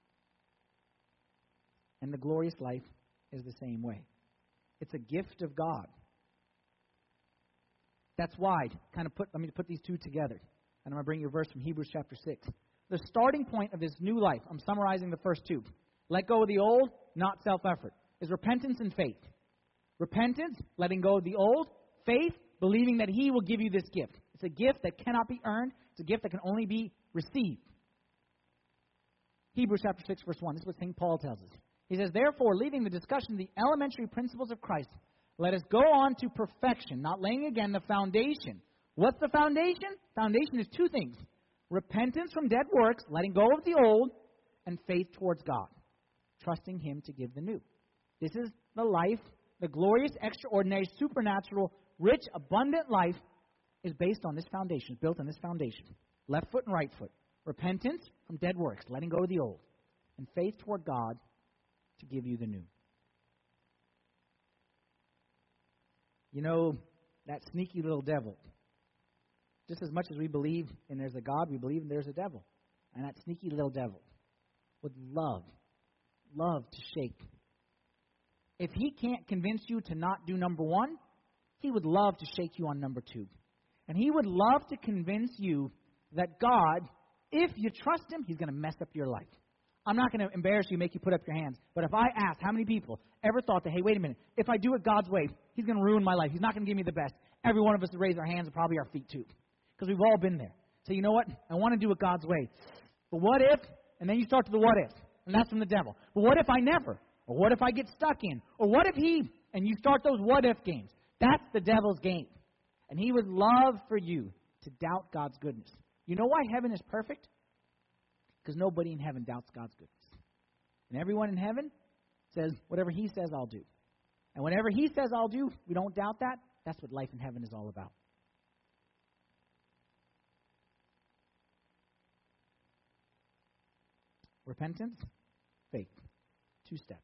And the glorious life is the same way. It's a gift of God. That's why, kind of put, let me put these two together. And I'm going to bring you a verse from Hebrews chapter six. The starting point of this new life, I'm summarizing the first two. Let go of the old, not self-effort, is repentance and faith. Repentance, letting go of the old. Faith, believing that he will give you this gift. It's a gift that cannot be earned. It's a gift that can only be received. Hebrews chapter six, verse one. This is what Saint Paul tells us. He says, "Therefore, leaving the discussion of the elementary principles of Christ, let us go on to perfection, not laying again the foundation." What's the foundation? Foundation is two things. Repentance from dead works, letting go of the old, and faith towards God, trusting him to give the new. This is the life, the glorious, extraordinary, supernatural, rich, abundant life is based on this foundation, built on this foundation. Left foot and right foot. Repentance from dead works, letting go of the old, and faith toward God to give you the new. You know, that sneaky little devil, just as much as we believe in there's a God, we believe in there's a devil. And that sneaky little devil would love, love to shake. If he can't convince you to not do number one, he would love to shake you on number two. And he would love to convince you that God, if you trust him, he's going to mess up your life. I'm not going to embarrass you, make you put up your hands. But if I ask how many people ever thought that, hey, wait a minute, if I do it God's way, he's going to ruin my life. He's not going to give me the best. Every one of us would raise our hands and probably our feet too. Because we've all been there. So you know what? I want to do it God's way. But what if? And then you start to the what if. And that's from the devil. But what if I never? Or what if I get stuck in? Or what if he? And you start those what if games. That's the devil's game. And he would love for you to doubt God's goodness. You know why heaven is perfect? Because nobody in heaven doubts God's goodness. And everyone in heaven says, whatever he says, I'll do. And whatever he says, I'll do, we don't doubt that. That's what life in heaven is all about. Repentance, faith. Two steps.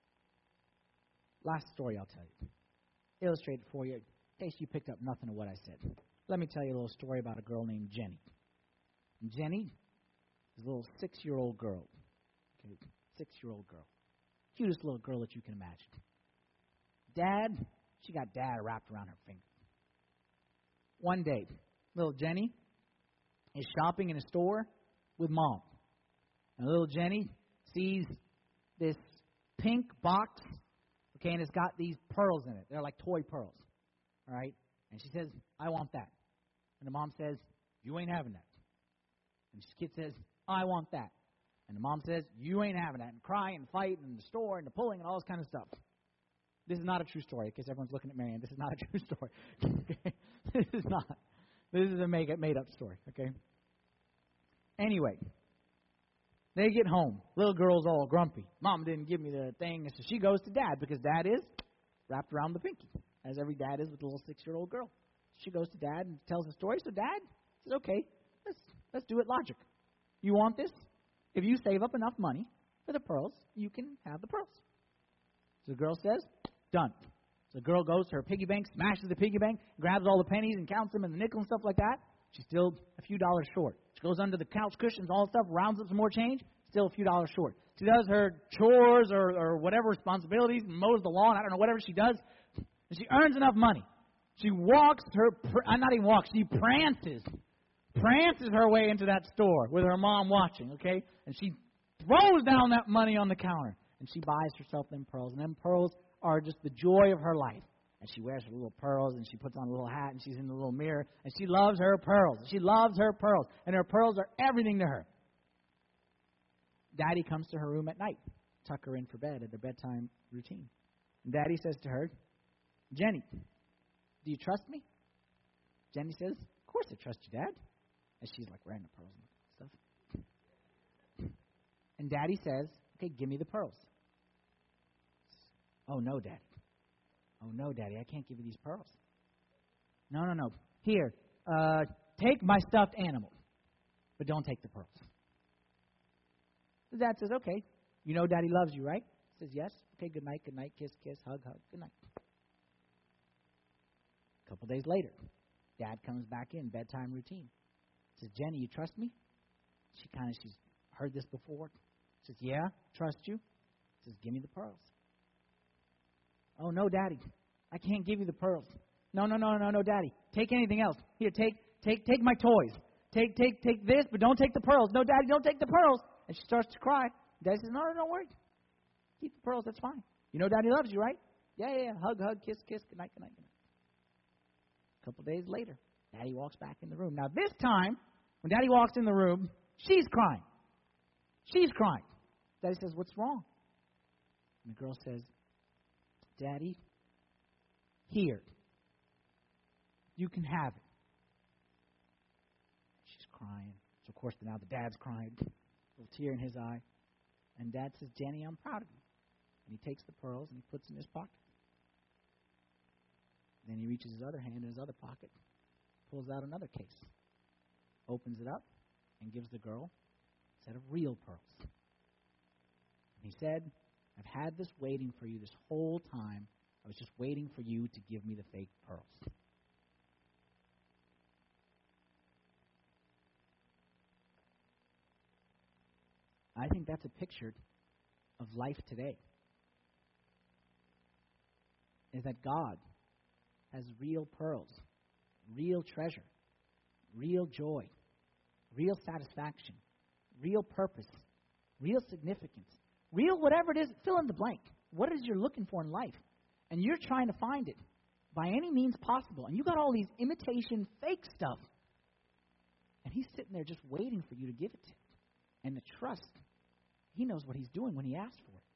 Last story I'll tell you. Illustrate it for you in case you picked up nothing of what I said. Let me tell you a little story about a girl named Jenny. And Jenny is a little six-year-old girl. Okay, six-year-old girl. Cutest little girl that you can imagine. Dad, she got dad wrapped around her finger. One day, little Jenny is shopping in a store with mom. And little Jenny sees this pink box, okay, and it's got these pearls in it. They're like toy pearls, all right? And she says, I want that. And the mom says, you ain't having that. And the kid says, I want that. And the mom says, you ain't having that. And crying and fighting in the store and the pulling and all this kind of stuff. This is not a true story, because everyone's looking at Marianne. This is not a true story. Okay? This is not. This is a make, made-up story, okay? Anyway, they get home. Little girl's all grumpy. Mom didn't give me the thing. And so she goes to Dad, because Dad is wrapped around the pinky, as every dad is with the little six-year-old girl. She goes to Dad and tells the story. So Dad says, okay, let's, let's do it logic. You want this? If you save up enough money for the pearls, you can have the pearls. So the girl says, done. So the girl goes to her piggy bank, smashes the piggy bank, grabs all the pennies and counts them and the nickel and stuff like that. She's still a few dollars short. She goes under the couch cushions, all that stuff, rounds up some more change. still a few dollars short. She does her chores or, or whatever responsibilities, mows the lawn, I don't know, whatever she does, and she earns enough money. She walks her, pr- uh, not even walks, she prances, prances her way into that store with her mom watching, okay? And she throws down that money on the counter, and she buys herself them pearls. And them pearls are just the joy of her life. And she wears her little pearls, and she puts on a little hat, and she's in the little mirror, and she loves her pearls. She loves her pearls, and her pearls are everything to her. Daddy comes to her room at night, tuck her in for bed at their bedtime routine. And Daddy says to her, Jenny, do you trust me? Jenny says, of course I trust you, Dad. And she's like wearing the pearls and stuff. And Daddy says, okay, give me the pearls. Oh, no, Daddy. Oh, no, Daddy, I can't give you these pearls. No, no, no. Here, uh, take my stuffed animal, but don't take the pearls. The dad says, okay. You know Daddy loves you, right? Says, yes. Okay, good night, good night, kiss, kiss, hug, hug, good night. A couple days later, Dad comes back in, bedtime routine. Says, Jenny, you trust me? She kind of, she's heard this before. Says, yeah, trust you. Says, give me the pearls. Oh, no, Daddy, I can't give you the pearls. No, no, no, no, no, Daddy. Take anything else. Here, take, take, take my toys. Take, take, take this, but don't take the pearls. No, Daddy, don't take the pearls. And she starts to cry. Daddy says, no, no, don't worry. Keep the pearls, that's fine. You know Daddy loves you, right? Yeah, yeah, yeah. Hug, hug, kiss, kiss. Good night, good night, good night. A couple days later, Daddy walks back in the room. Now, this time, when Daddy walks in the room, she's crying. She's crying. Daddy says, what's wrong? And the girl says, Daddy, here. You can have it. She's crying. So, of course, now the dad's crying. A little tear in his eye. And Dad says, Jenny, I'm proud of you. And he takes the pearls and he puts them in his pocket. Then he reaches his other hand in his other pocket, pulls out another case, opens it up, and gives the girl a set of real pearls. And he said, I've had this waiting for you this whole time. I was just waiting for you to give me the fake pearls. I think that's a picture of life today. Is that God has real pearls, real treasure, real joy, real satisfaction, real purpose, real significance, real whatever it is, fill in the blank. What it is you're looking for in life? And you're trying to find it by any means possible. And you got all these imitation fake stuff. And he's sitting there just waiting for you to give it to him. And the trust, he knows what he's doing when he asks for it.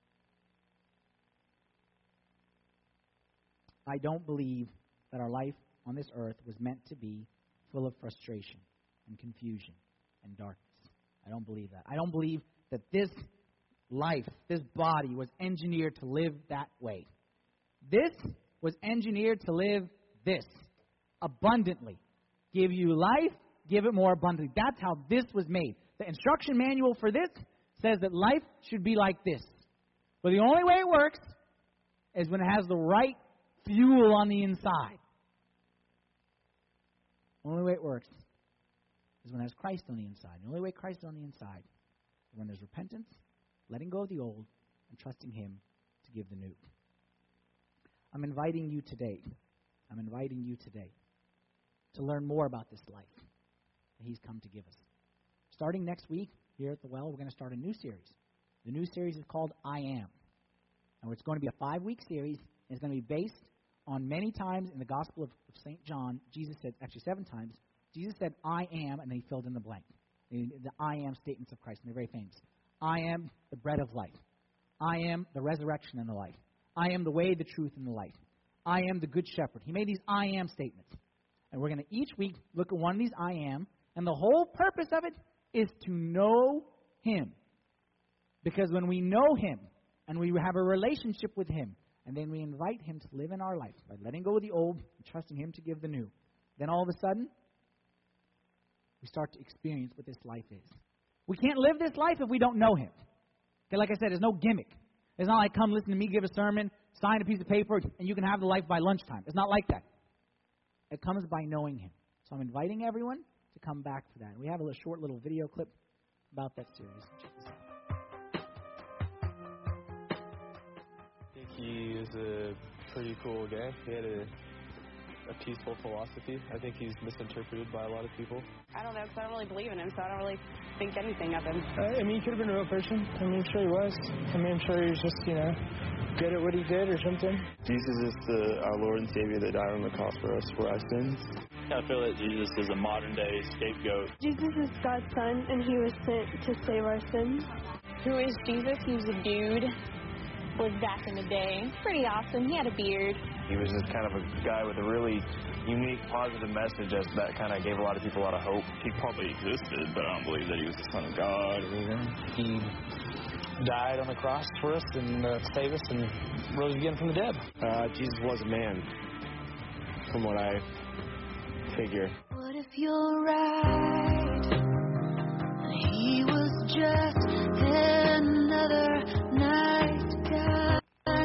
I don't believe that our life on this earth was meant to be full of frustration and confusion and darkness. I don't believe that. I don't believe that this life, this body, was engineered to live that way. This was engineered to live this, abundantly. Give you life, give it more abundantly. That's how this was made. The instruction manual for this says that life should be like this. But the only way it works is when it has the right fuel on the inside. The only way it works is when it has Christ on the inside. The only way Christ is on the inside is when there's repentance, letting go of the old, and trusting Him to give the new. I'm inviting you today, I'm inviting you today to learn more about this life that He's come to give us. Starting next week here at the Well, we're going to start a new series. The new series is called I Am. And it's going to be a five-week series, and it's going to be based on many times in the Gospel of Saint John. Jesus said, actually seven times, Jesus said, I am, and then he filled in the blank. The, the I am statements of Christ, and they're very famous. I am the bread of life. I am the resurrection and the life. I am the way, the truth, and the life. I am the good shepherd. He made these I am statements. And we're going to each week look at one of these I am, and the whole purpose of it is to know Him. Because when we know Him, and we have a relationship with Him, and then we invite Him to live in our life by letting go of the old and trusting Him to give the new, then all of a sudden, we start to experience what this life is. We can't live this life if we don't know Him. Okay, like I said, there's no gimmick. It's not like, come listen to me give a sermon, sign a piece of paper, and you can have the life by lunchtime. It's not like that. It comes by knowing Him. So I'm inviting everyone to come back for that. We have a little short little video clip about that series. Check this out. I think he is a pretty cool guy. He had a, a peaceful philosophy. I think he's misinterpreted by a lot of people. I don't know, because I don't really believe in him, so I don't really think anything of him. Uh, I mean, he could have been a real person. I mean, I'm sure he was. I mean, I'm sure he was just, you know, good at what he did or something. Jesus is the, our Lord and Savior that died on the cross for us for our sins. I feel that Jesus is a modern-day scapegoat. Jesus is God's son, and he was sent to save our sins. Who is Jesus? He was a dude. Was back in the day. Pretty awesome. He had a beard. He was just kind of a guy with a really unique, positive message that, that kind of gave a lot of people a lot of hope. He probably existed, but I don't believe that he was the Son of God or anything. He died on the cross for us and uh, saved us and rose again from the dead. Uh, Jesus was a man, from what I figure. What if you're right? He was just another nice guy.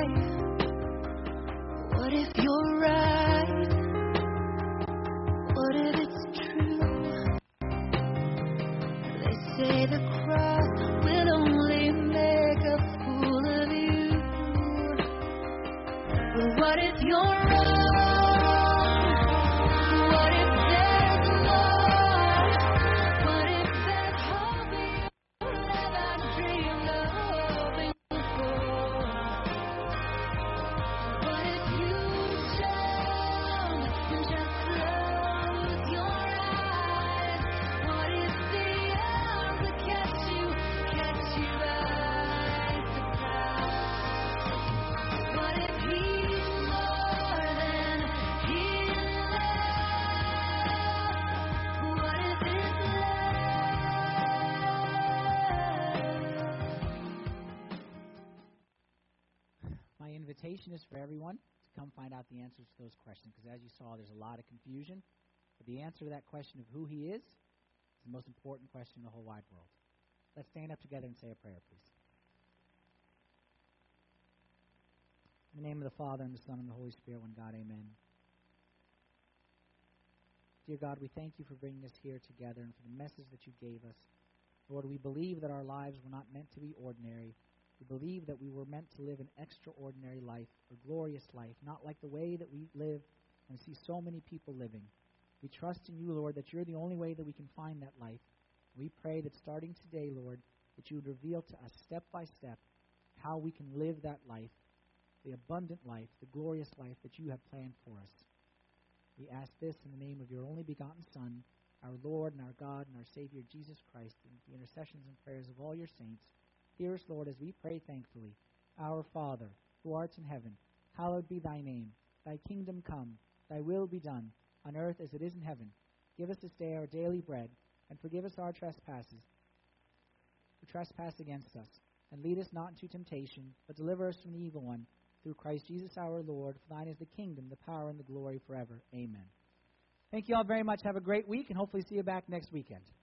What if you're right? What if it's true? They say the cross will only make a fool of you. But what if you're wrong? Invitation is for everyone to come find out the answers to those questions, because as you saw, there's a lot of confusion. But the answer to that question of who he is is the most important question in the whole wide world. Let's stand up together and say a prayer, please. In the name of the Father, and the Son, and the Holy Spirit, one God, amen. Dear God, we thank you for bringing us here together and for the message that you gave us. Lord, we believe that our lives were not meant to be ordinary. We believe that we were meant to live an extraordinary life, a glorious life, not like the way that we live and see so many people living. We trust in you, Lord, that you're the only way that we can find that life. We pray that starting today, Lord, that you would reveal to us step by step how we can live that life, the abundant life, the glorious life that you have planned for us. We ask this in the name of your only begotten Son, our Lord and our God and our Savior, Jesus Christ, and the intercessions and prayers of all your saints. Hear us, Lord, as we pray thankfully. Our Father, who art in heaven, hallowed be thy name. Thy kingdom come, thy will be done, on earth as it is in heaven. Give us this day our daily bread, and forgive us our trespasses, who trespass against us. And lead us not into temptation, but deliver us from the evil one. Through Christ Jesus our Lord, for thine is the kingdom, the power, and the glory forever. Amen. Thank you all very much. Have a great week, and hopefully see you back next weekend.